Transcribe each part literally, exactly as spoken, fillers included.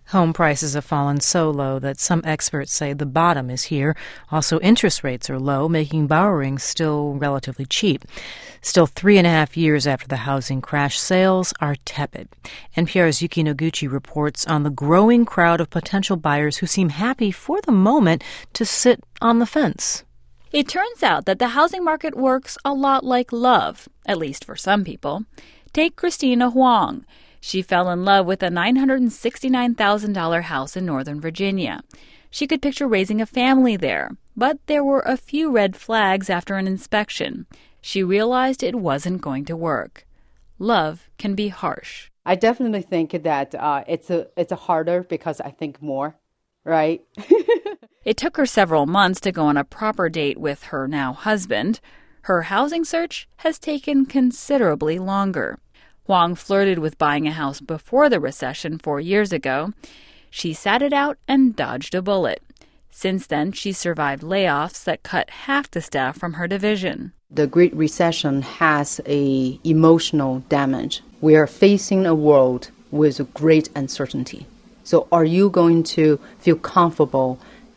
Home prices have fallen so low that some experts say the bottom is here. Also, interest rates are low, making borrowing still relatively cheap. Still, three and a half years after the housing crash, sales are tepid. N P R's Yuki Noguchi reports on the growing crowd of potential buyers who seem happy for the moment to sit on the fence. It turns out that the housing market works a lot like love, at least for some people. Take Christina Huang. She fell in love with a nine hundred sixty-nine thousand dollars house in Northern Virginia. She could picture raising a family there, but there were a few red flags after an inspection. She realized it wasn't going to work. Love can be harsh. I definitely think that uh, it's a it's a harder because I think more, right? It took her several months to go on a proper date with her now husband. Her housing search has taken considerably longer. Huang flirted with buying a house before the recession four years ago. She sat it out and dodged a bullet. Since then, she survived layoffs that cut half the staff from her division. The Great Recession has a emotional damage. We are facing a world with great uncertainty. So are you going to feel comfortable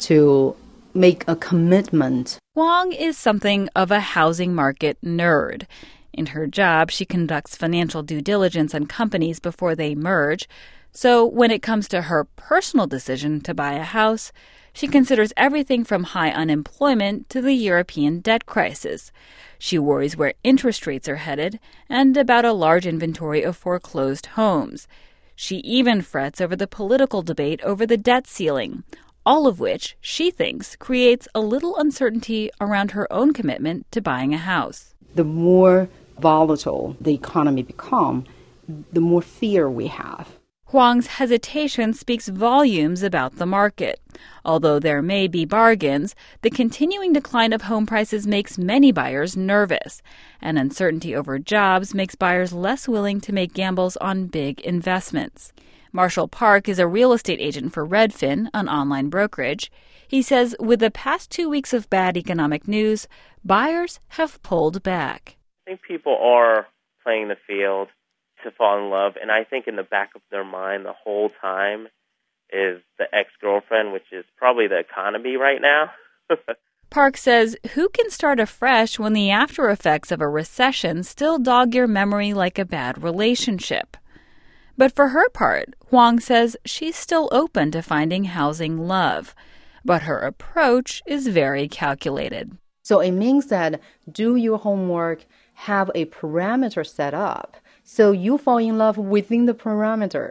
to make a commitment? Huang is something of a housing market nerd. In her job, she conducts financial due diligence on companies before they merge. So when it comes to her personal decision to buy a house, she considers everything from high unemployment to the European debt crisis. She worries where interest rates are headed and about a large inventory of foreclosed homes. She even frets over the political debate over the debt ceiling, all of which she thinks creates a little uncertainty around her own commitment to buying a house. The more volatile the economy becomes, the more fear we have. Huang's hesitation speaks volumes about the market. Although there may be bargains, the continuing decline of home prices makes many buyers nervous, and uncertainty over jobs makes buyers less willing to make gambles on big investments. Marshall Park is a real estate agent for Redfin, an online brokerage. He says with the past two weeks of bad economic news, buyers have pulled back. I think people are playing the field to fall in love, and I think in the back of their mind the whole time is the ex-girlfriend, which is probably the economy right now. Park says, who can start afresh when the after effects of a recession still dog your memory like a bad relationship? But for her part, Huang says she's still open to finding housing love. But her approach is very calculated. So it means that do your homework, have a parameter set up, so you fall in love within the parameter.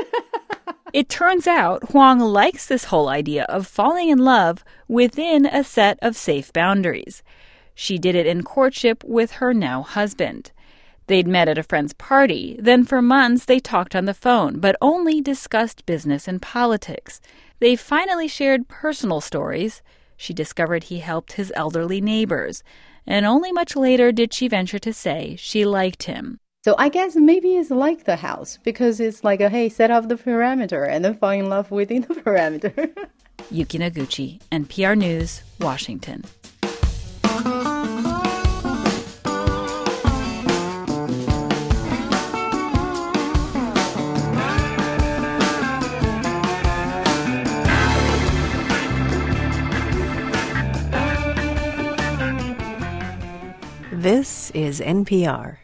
It turns out Huang likes this whole idea of falling in love within a set of safe boundaries. She did it in courtship with her now husband. They'd met at a friend's party. Then for months they talked on the phone, but only discussed business and politics. They finally shared personal stories. She discovered he helped his elderly neighbors. And only much later did she venture to say she liked him. So I guess maybe it's like the house, because it's like a, hey, set up the parameter and then fall in love within the parameter. Yuki Noguchi, N P R News, Washington. This is N P R.